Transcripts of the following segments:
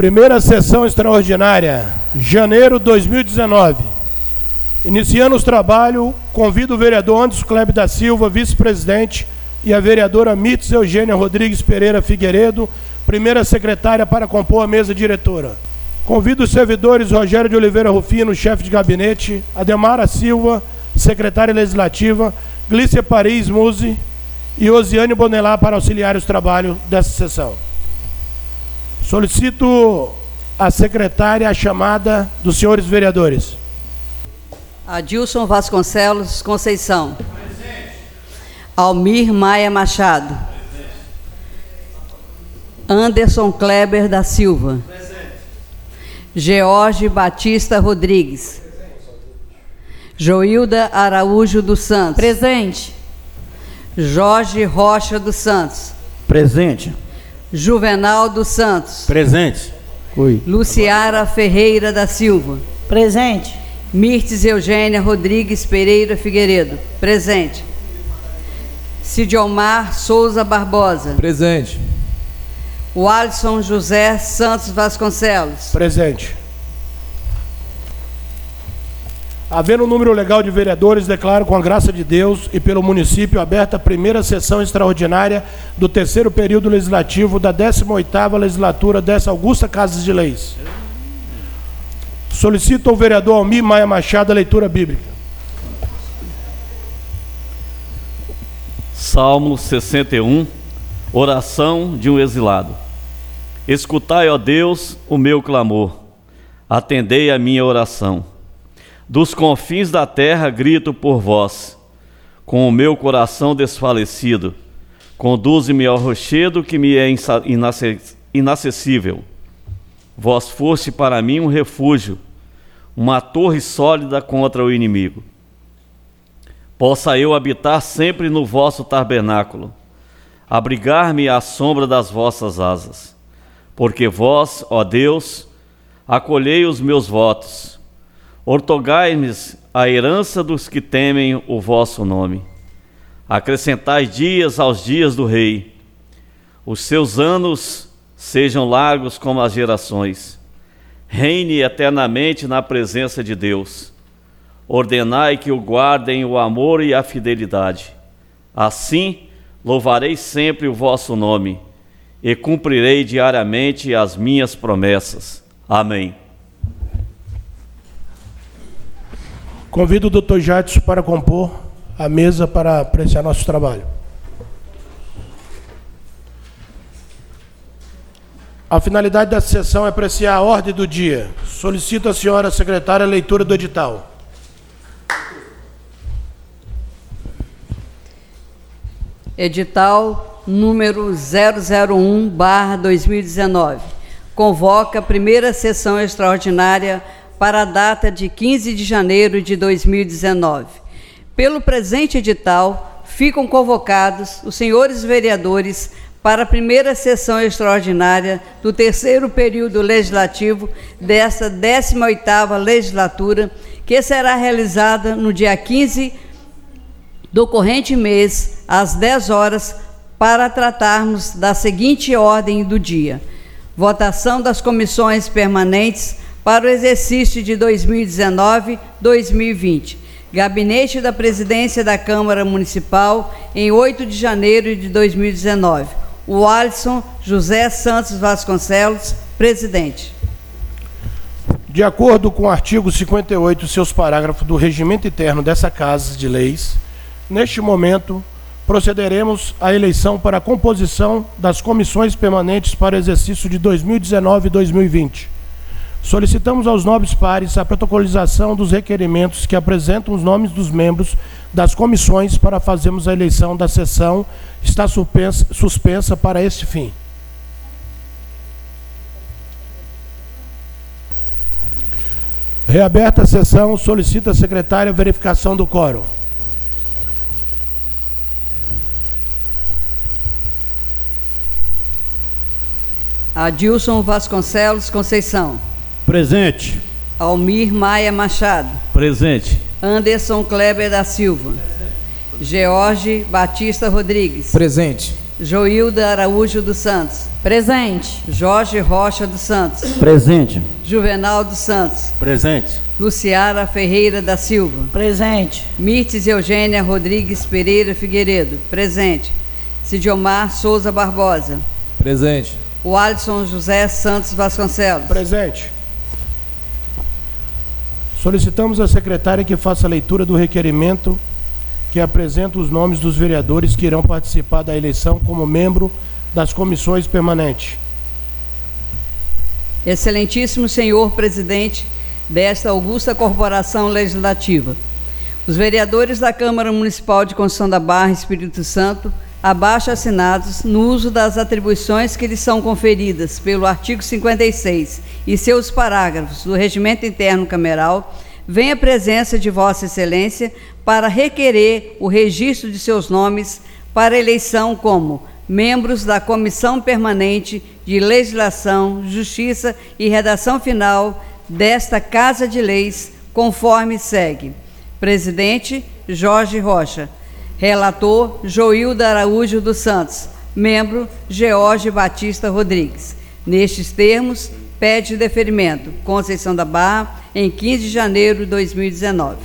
Primeira sessão extraordinária, janeiro de 2019. Iniciando os trabalhos, convido o vereador Anderson Kleber da Silva, vice-presidente, e a vereadora Mites Eugênia Rodrigues Pereira Figueiredo, primeira secretária, para compor a mesa diretora. Convido os servidores Rogério de Oliveira Rufino, chefe de gabinete, Ademara Silva, secretária legislativa, Glícia Paris Muzi e Osiane Bonelá para auxiliar os trabalhos dessa sessão. Solicito a secretária a chamada dos senhores vereadores. Adilson Vasconcelos Conceição. Presente. Almir Maia Machado. Presente. Anderson Kleber da Silva. Presente. George Batista Rodrigues. Presente. Joilda Araújo dos Santos. Presente. Jorge Rocha dos Santos. Presente. Juvenal dos Santos. Presente. Oi. Luciara Ferreira da Silva. Presente. Mirtes Eugênia Rodrigues Pereira Figueiredo. Presente. Cidiomar Souza Barbosa. Presente. O Alisson José Santos Vasconcelos. Presente. Havendo um número legal de vereadores, declaro com a graça de Deus e pelo município aberta a primeira sessão extraordinária do terceiro período legislativo da 18ª legislatura dessa augusta Casa de Leis. Solicito ao vereador Almir Maia Machado a leitura bíblica. Salmo 61, oração de um exilado. Escutai, ó Deus, o meu clamor, atendei a minha oração. Dos confins da terra grito por vós, com o meu coração desfalecido. Conduze-me ao rochedo que me é inacessível. Vós foste para mim um refúgio, uma torre sólida contra o inimigo. Possa eu habitar sempre no vosso tabernáculo, abrigar-me à sombra das vossas asas. Porque vós, ó Deus, acolhei os meus votos. Ortogai-me a herança dos que temem o vosso nome. Acrescentai dias aos dias do rei. Os seus anos sejam largos como as gerações. Reine eternamente na presença de Deus. Ordenai que o guardem o amor e a fidelidade. Assim, louvarei sempre o vosso nome e cumprirei diariamente as minhas promessas. Amém. Convido o Dr. Jadson para compor a mesa para apreciar nosso trabalho. A finalidade dessa sessão é apreciar a ordem do dia. Solicito à senhora secretária a leitura do edital. Edital número 001/2019. Convoca a primeira sessão extraordinária para a data de 15 de janeiro de 2019. Pelo presente edital, ficam convocados os senhores vereadores para a primeira sessão extraordinária do terceiro período legislativo desta 18ª legislatura, que será realizada no dia 15 do corrente mês, às 10 horas, para tratarmos da seguinte ordem do dia: votação das comissões permanentes para o exercício de 2019-2020. Gabinete da Presidência da Câmara Municipal, em 8 de janeiro de 2019. O Alisson José Santos Vasconcelos, presidente. De acordo com o artigo 58, seus parágrafos do regimento interno dessa Casa de Leis, neste momento, procederemos à eleição para a composição das comissões permanentes para o exercício de 2019 e 2020. Solicitamos aos nobres pares a protocolização dos requerimentos que apresentam os nomes dos membros das comissões para fazermos a eleição da sessão. Está suspensa para este fim. Reaberta a sessão, solicita a secretária a verificação do quórum. Adilson Vasconcelos Conceição. Presente. Almir Maia Machado. Presente. Anderson Kleber da Silva. George Batista Rodrigues. Presente. Joilda Araújo dos Santos. Presente. Jorge Rocha dos Santos. Presente. Juvenal dos Santos. Presente. Luciara Ferreira da Silva. Presente. Mirtes Eugênia Rodrigues Pereira Figueiredo. Presente. Cidiomar Souza Barbosa. Presente. O Alisson José Santos Vasconcelos. Presente. Solicitamos à secretária que faça a leitura do requerimento que apresenta os nomes dos vereadores que irão participar da eleição como membro das comissões permanentes. Excelentíssimo senhor presidente desta augusta corporação legislativa, os vereadores da Câmara Municipal de Conceição da Barra, Espírito Santo, abaixo assinados, no uso das atribuições que lhes são conferidas pelo artigo 56 e seus parágrafos do Regimento Interno Cameral, vem à presença de Vossa Excelência para requerer o registro de seus nomes para eleição como membros da Comissão Permanente de Legislação, Justiça e Redação Final desta Casa de Leis, conforme segue. Presidente, Jorge Rocha. Relator, Joilda Araújo dos Santos. Membro, George Batista Rodrigues. Nestes termos, pede deferimento. Conceição da Barra, em 15 de janeiro de 2019.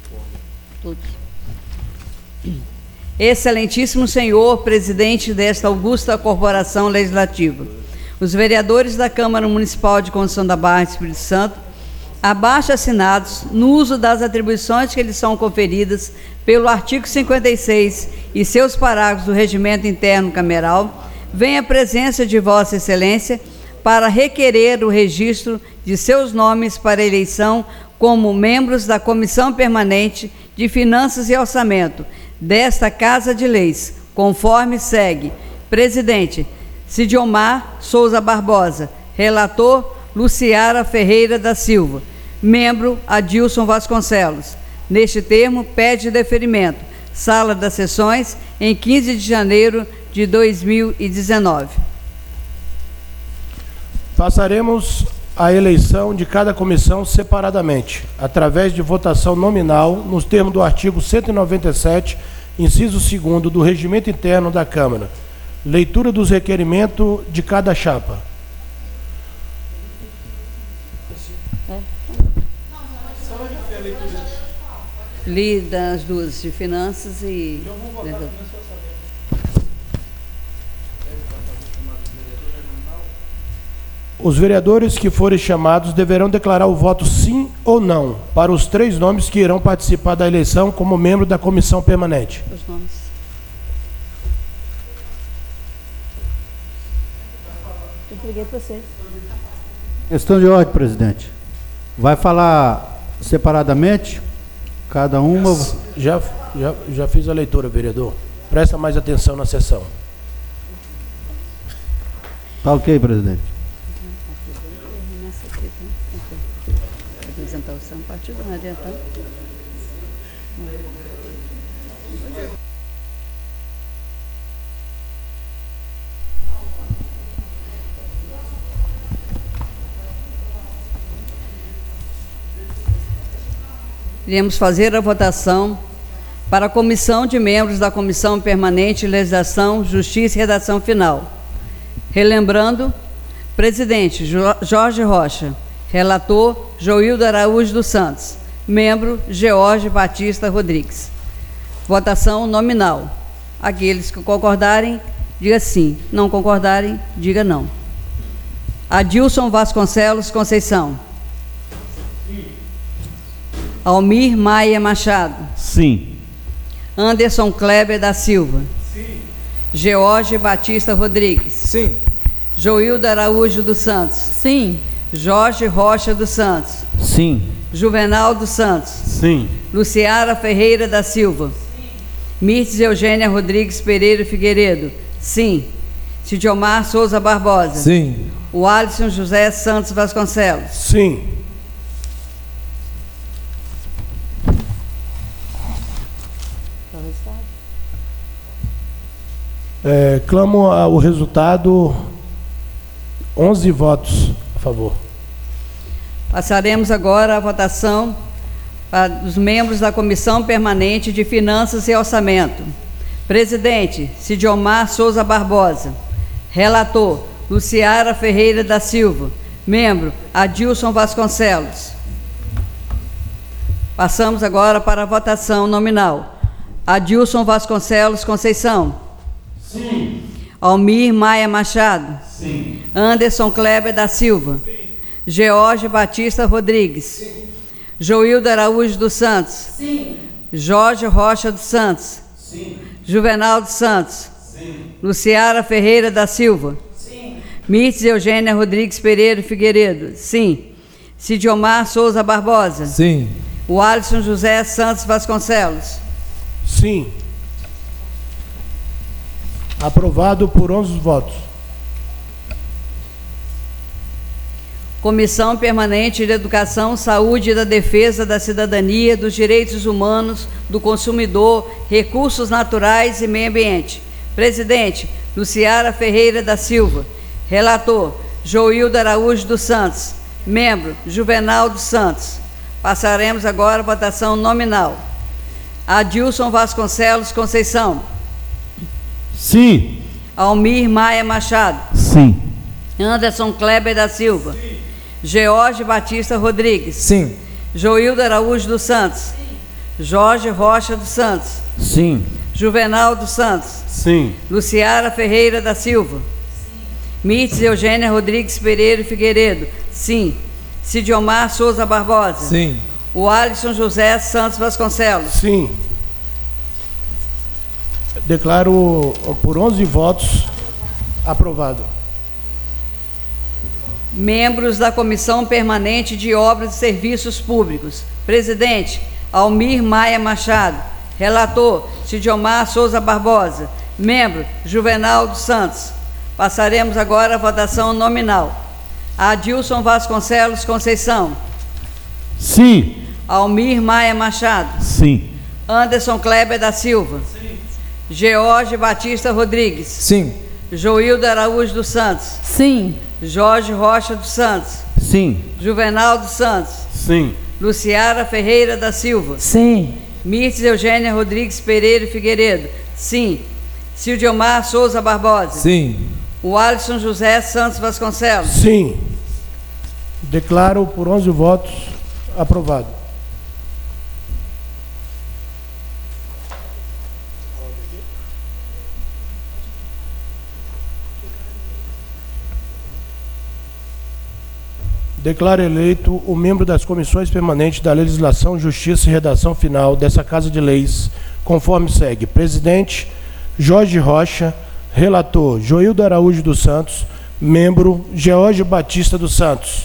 Excelentíssimo senhor presidente desta augusta corporação legislativa, os vereadores da Câmara Municipal de Conceição da Barra, Espírito Santo, abaixo assinados, no uso das atribuições que lhes são conferidas pelo artigo 56 e seus parágrafos do Regimento Interno Cameral, vem à presença de Vossa Excelência para requerer o registro de seus nomes para eleição como membros da Comissão Permanente de Finanças e Orçamento desta Casa de Leis, conforme segue. Presidente, Cidiomar Souza Barbosa. Relator, Luciara Ferreira da Silva. Membro, Adilson Vasconcelos. Neste termo, pede deferimento. Sala das Sessões, em 15 de janeiro de 2019. Passaremos a eleição de cada comissão separadamente, através de votação nominal, nos termos do artigo 197, inciso 2º do Regimento Interno da Câmara. Leitura dos requerimentos de cada chapa. Li das duas, de Finanças e... Os vereadores que forem chamados deverão declarar o voto sim ou não para os 3 nomes que irão participar da eleição como membro da comissão permanente. Os nomes. Eu entreguei para você. Questão de ordem, presidente. Vai falar separadamente? Cada uma... Já fiz a leitura, vereador. Presta mais atenção na sessão. Tá ok, presidente. Representação partidária, tá? Iremos fazer a votação para a comissão de membros da Comissão Permanente de Legislação, Justiça e Redação Final. Relembrando, presidente, Jorge Rocha. Relator, Joilda Araújo dos Santos. Membro, George Batista Rodrigues. Votação nominal. Aqueles que concordarem, diga sim. Não concordarem, diga não. Adilson Vasconcelos Conceição. Sim. Almir Maia Machado. Sim. Anderson Kleber da Silva. Sim. George Batista Rodrigues. Sim. Joilda Araújo dos Santos. Sim. Jorge Rocha dos Santos. Sim. Juvenal dos Santos. Sim. Luciara Ferreira da Silva. Sim. Mirtes Eugênia Rodrigues Pereira Figueiredo. Sim. Cidiomar Souza Barbosa. Sim. O Alisson José Santos Vasconcelos. Sim. Clamo o resultado. 11 votos a favor. Passaremos agora à votação dos membros da Comissão Permanente de Finanças e Orçamento. Presidente, Sidiomar Souza Barbosa. Relator, Luciara Ferreira da Silva. Membro, Adilson Vasconcelos. Passamos agora para a votação nominal. Adilson Vasconcelos Conceição. Sim. Almir Maia Machado. Sim. Anderson Kleber da Silva. Sim. George Batista Rodrigues. Sim. Joilda Araújo dos Santos. Sim. Jorge Rocha dos Santos. Sim. Juvenal dos Santos. Sim. Luciara Ferreira da Silva. Sim. Mirtes Eugênia Rodrigues Pereira Figueiredo. Sim. Sidiomar Souza Barbosa. Sim. O Alisson José Santos Vasconcelos. Sim. Aprovado por 11 votos. Comissão Permanente de Educação, Saúde e da Defesa da Cidadania, dos Direitos Humanos, do Consumidor, Recursos Naturais e Meio Ambiente. Presidente, Luciara Ferreira da Silva. Relator, Joilda Araújo dos Santos. Membro, Juvenal dos Santos. Passaremos agora a votação nominal. Adilson Vasconcelos Conceição. Sim. Almir Maia Machado. Sim. Anderson Kleber da Silva. Sim. George Batista Rodrigues. Sim. Joilda Araújo dos Santos. Sim. Jorge Rocha dos Santos. Sim. Juvenal dos Santos. Sim. Luciara Ferreira da Silva. Sim. Mirtes Eugênia Rodrigues Pereira Figueiredo. Sim. Sidiomar Souza Barbosa. Sim. O Alisson José Santos Vasconcelos. Sim. Declaro por 11 votos aprovado. Membros da Comissão Permanente de Obras e Serviços Públicos. Presidente, Almir Maia Machado. Relator, Sidiomar Souza Barbosa. Membro, Juvenal dos Santos. Passaremos agora a votação nominal. Adilson Vasconcelos Conceição. Sim. Almir Maia Machado. Sim. Anderson Kleber da Silva. Sim. George Batista Rodrigues. Sim. Joilda Araújo dos Santos. Sim. Jorge Rocha dos Santos. Sim. Juvenal dos Santos. Sim. Luciara Ferreira da Silva. Sim. Mirtes Eugênia Rodrigues Pereira Figueiredo. Sim. Sidiomar Souza Barbosa. Sim. O Alisson José Santos Vasconcelos. Sim. Declaro por 11 votos aprovado. Declaro eleito o membro das comissões permanentes da Legislação, Justiça e Redação Final dessa Casa de Leis, conforme segue. Presidente, Jorge Rocha. Relator, Joilda Araújo dos Santos. Membro, George Batista dos Santos.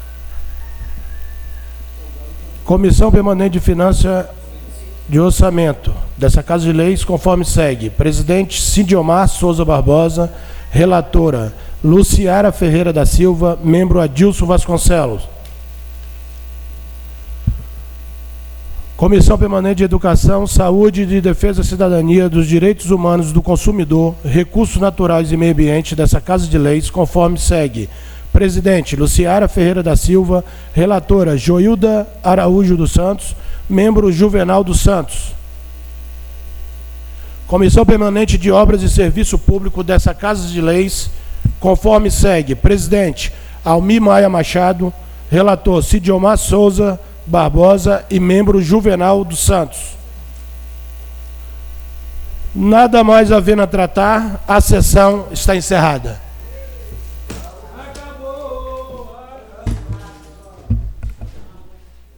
Comissão Permanente de Finanças de Orçamento dessa Casa de Leis, conforme segue. Presidente, Sidiomar Souza Barbosa. Relatora, Luciara Ferreira da Silva. Membro, Adilson Vasconcelos. Comissão Permanente de Educação, Saúde e Defesa da Cidadania, dos Direitos Humanos do Consumidor, Recursos Naturais e Meio Ambiente dessa Casa de Leis, conforme segue. Presidente, Luciara Ferreira da Silva. Relatora, Joilda Araújo dos Santos. Membro, Juvenal dos Santos. Comissão Permanente de Obras e Serviço Público dessa Casa de Leis, conforme segue. Presidente, Almir Maia Machado. Relator, Sidiomar Souza Barbosa e membro, Juvenal dos Santos. Nada mais havendo a tratar, a sessão está encerrada.